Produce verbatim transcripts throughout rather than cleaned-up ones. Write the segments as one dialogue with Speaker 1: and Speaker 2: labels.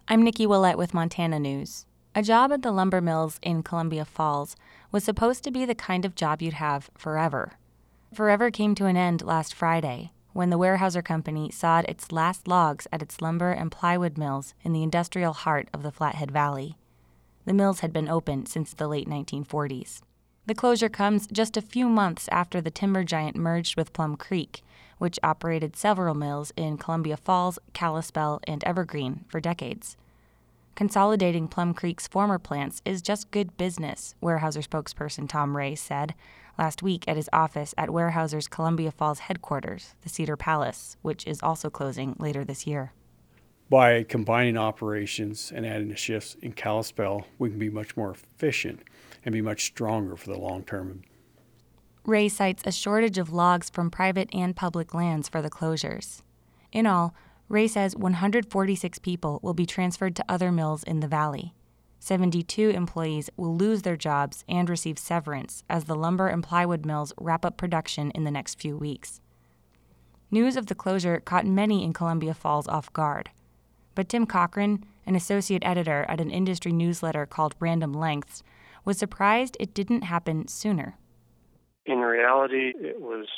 Speaker 1: I'm Nikki Willett with Montana News. A job at the lumber mills in Columbia Falls was supposed to be the kind of job you'd have forever. Forever came to an end last Friday when the Weyerhaeuser Company sawed its last logs at its lumber and plywood mills in the industrial heart of the Flathead Valley. The mills had been open since the late nineteen forties. The closure comes just a few months after the timber giant merged with Plum Creek, which operated several mills in Columbia Falls, Kalispell, and Evergreen for decades. Consolidating Plum Creek's former plants is just good business, Weyerhaeuser spokesperson Tom Ray said last week at his office at Weyerhaeuser's Columbia Falls headquarters, the Cedar Palace, which is also closing later this year.
Speaker 2: By combining operations and adding the shifts in Kalispell, we can be much more efficient and be much stronger for the long term.
Speaker 1: Ray cites a shortage of logs from private and public lands for the closures. In all, Ray says one hundred forty-six people will be transferred to other mills in the valley. seventy-two employees will lose their jobs and receive severance as the lumber and plywood mills wrap up production in the next few weeks. News of the closure caught many in Columbia Falls off guard. But Tim Cochran, an associate editor at an industry newsletter called Random Lengths, was surprised it didn't happen sooner.
Speaker 3: In reality, it was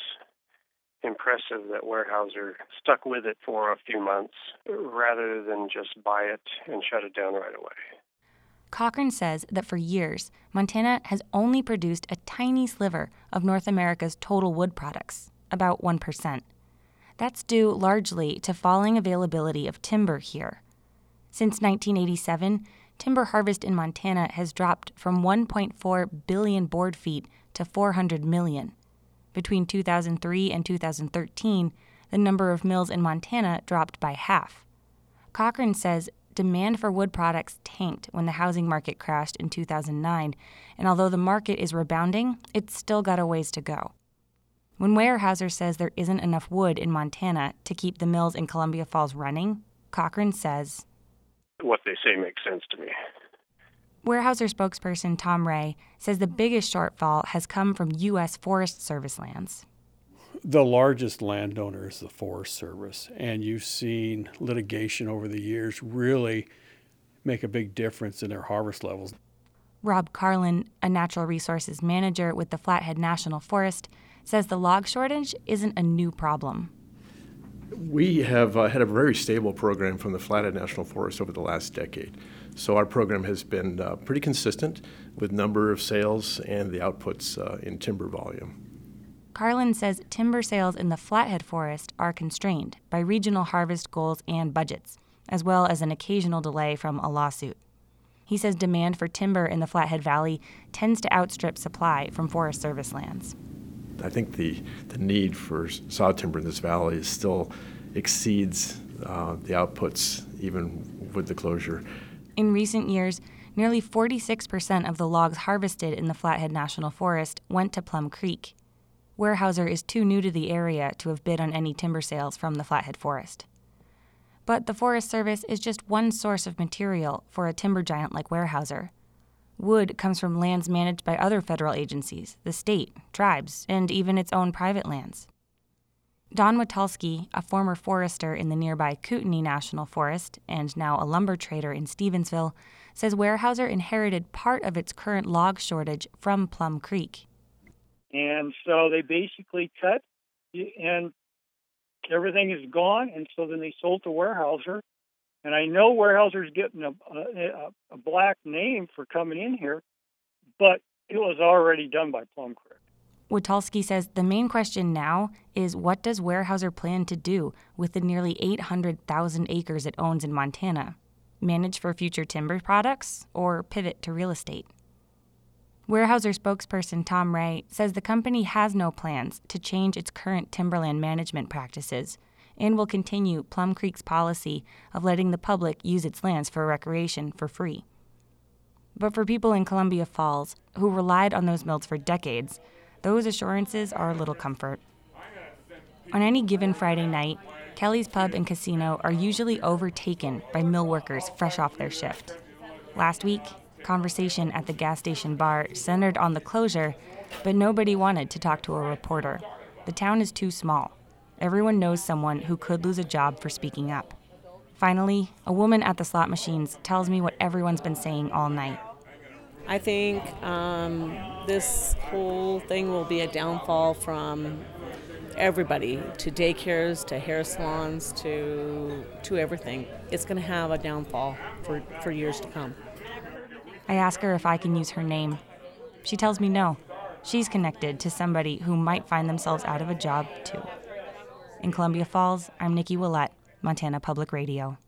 Speaker 3: impressive that Weyerhaeuser stuck with it for a few months rather than just buy it and shut it down right away.
Speaker 1: Cochran says that for years, Montana has only produced a tiny sliver of North America's total wood products, about one percent. That's due largely to falling availability of timber here. Since nineteen eighty-seven, timber harvest in Montana has dropped from one point four billion board feet to four hundred million. Between two thousand three and two thousand thirteen, the number of mills in Montana dropped by half. Cochran says demand for wood products tanked when the housing market crashed in two thousand nine, and although the market is rebounding, it's still got a ways to go. When Weyerhaeuser says there isn't enough wood in Montana to keep the mills in Columbia Falls running, Cochran says,
Speaker 3: "What they say makes sense to me."
Speaker 1: Weyerhaeuser spokesperson Tom Ray says the biggest shortfall has come from U S Forest Service lands.
Speaker 2: The largest landowner is the Forest Service, and you've seen litigation over the years really make a big difference in their harvest levels.
Speaker 1: Rob Carlin, a natural resources manager with the Flathead National Forest, says the log shortage isn't a new problem.
Speaker 4: We have uh, had a very stable program from the Flathead National Forest over the last decade. So our program has been uh, pretty consistent with number of sales and the outputs uh, in timber volume.
Speaker 1: Carlin says timber sales in the Flathead Forest are constrained by regional harvest goals and budgets, as well as an occasional delay from a lawsuit. He says demand for timber in the Flathead Valley tends to outstrip supply from Forest Service lands.
Speaker 4: I think the, the need for saw timber in this valley still exceeds uh, the outputs, even with the closure.
Speaker 1: In recent years, nearly forty-six percent of the logs harvested in the Flathead National Forest went to Plum Creek. Weyerhaeuser is too new to the area to have bid on any timber sales from the Flathead Forest. But the Forest Service is just one source of material for a timber giant like Weyerhaeuser. Wood comes from lands managed by other federal agencies, the state, tribes, and even its own private lands. Don Witalski, a former forester in the nearby Kootenai National Forest and now a lumber trader in Stevensville, says Weyerhaeuser inherited part of its current log shortage from Plum Creek.
Speaker 5: And so they basically cut, and everything is gone, and so then they sold to Weyerhaeuser. And I know Weyerhaeuser's getting a, a, a black name for coming in here, but it was already done by Plum Creek.
Speaker 1: Witalski says the main question now is what does Weyerhaeuser plan to do with the nearly eight hundred thousand acres it owns in Montana? Manage for future timber products or pivot to real estate? Weyerhaeuser spokesperson Tom Ray says the company has no plans to change its current timberland management practices and will continue Plum Creek's policy of letting the public use its lands for recreation for free. But for people in Columbia Falls who relied on those mills for decades, those assurances are a little comfort. On any given Friday night, Kelly's Pub and Casino are usually overtaken by mill workers fresh off their shift. Last week, conversation at the gas station bar centered on the closure, but nobody wanted to talk to a reporter. The town is too small. Everyone knows someone who could lose a job for speaking up. Finally, a woman at the slot machines tells me what everyone's been saying all night.
Speaker 6: I think um, this whole thing will be a downfall from everybody, to daycares, to hair salons, to to everything. It's going to have a downfall for, for years to come.
Speaker 1: I ask her if I can use her name. She tells me no. She's connected to somebody who might find themselves out of a job, too. In Columbia Falls, I'm Nikki Willett, Montana Public Radio.